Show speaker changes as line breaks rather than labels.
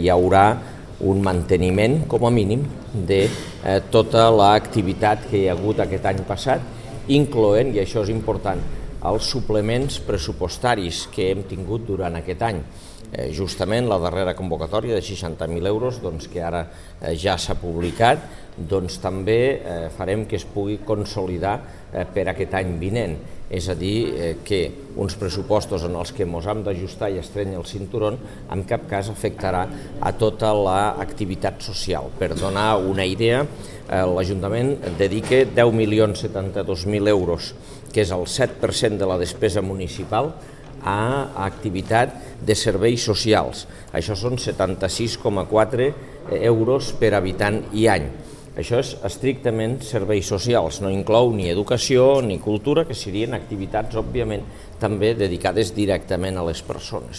hi haurà un manteniment, com a mínim, de tota l'activitat que hi ha hagut aquest any passat, incloent, i això és important, els suplements pressupostaris que hem tingut durant aquest any. Justament la darrera convocatòria de 60.000 euros, que ara ja s'ha publicat, també farem que es pugui consolidar per aquest any vinent. És a dir, que uns pressupostos en els que ens hem d'ajustar i estrènyer el cinturó en cap cas afectarà a tota l'activitat social. Per donar una idea, l'Ajuntament dedica 10.072.000 euros, que és el 7% de la despesa municipal, a activitat de serveis socials. Això són 76,4 euros per habitant i any. Això és estrictament serveis socials, no inclou ni educació ni cultura, que serien activitats, òbviament, també dedicades directament a les persones.